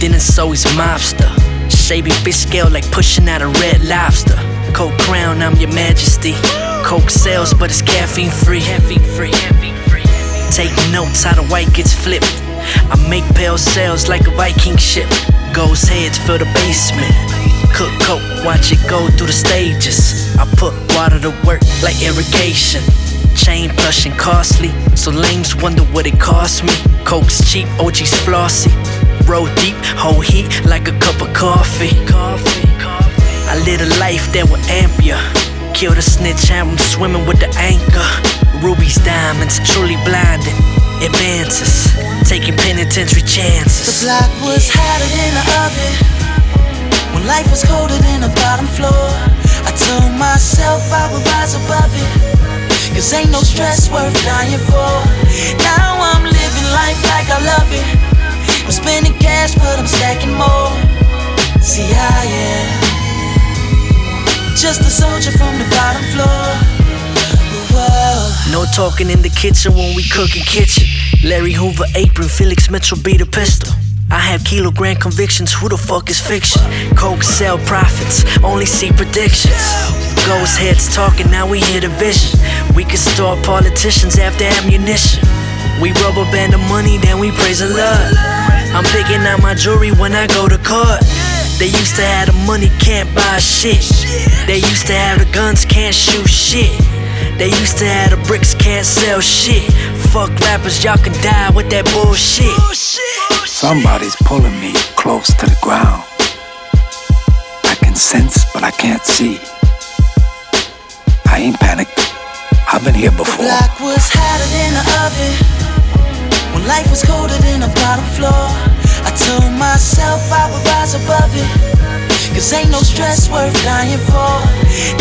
then it's always mobster. Shaving fish scale like pushing out a red lobster. Coke crown, I'm your majesty. Coke sales, but it's caffeine free. Take notes how the white gets flipped. I make pale sales like a Viking ship. Ghost heads fill the basement. Cook coke, watch it go through the stages. I put water to work like irrigation. Chain plush and costly, so lames wonder what it cost me. Coke's cheap, OG's flossy. Roll deep, whole heat like a cup of coffee. I live a life that will amp ya. Kill the snitch, have him swimming with the anchor. Rubies, diamonds, truly blinding. Advances, taking penitentiary chances. The block was hotter than the oven when life was colder than the bottom floor. I told myself I would rise above it, 'cause ain't no stress worth dying for. Now I'm living life like I love it. I'm spending cash but I'm stacking more. See I am just a soldier from the bottom floor. Whoa. No talking in the kitchen when we cooking kitchen. Larry Hoover apron, Felix Mitchell beat a pistol. I have kilogram convictions, who the fuck is fiction? Coke sell profits, only see predictions. Ghost heads talking, now we hear the vision. We can store politicians after ammunition. We rubber band the money, then we praise the Lord. I'm picking out my jewelry when I go to court. They used to have the money, can't buy shit. They used to have the guns, can't shoot shit. They used to have the bricks, can't sell shit. Fuck rappers, y'all can die with that bullshit. Somebody's pulling me close to the ground. I can sense, but I can't see. I ain't panicked. I've been here before. The block was hotter than the oven when life was colder than the bottom floor. I told myself I would rise above it, 'cause ain't no stress worth dying for.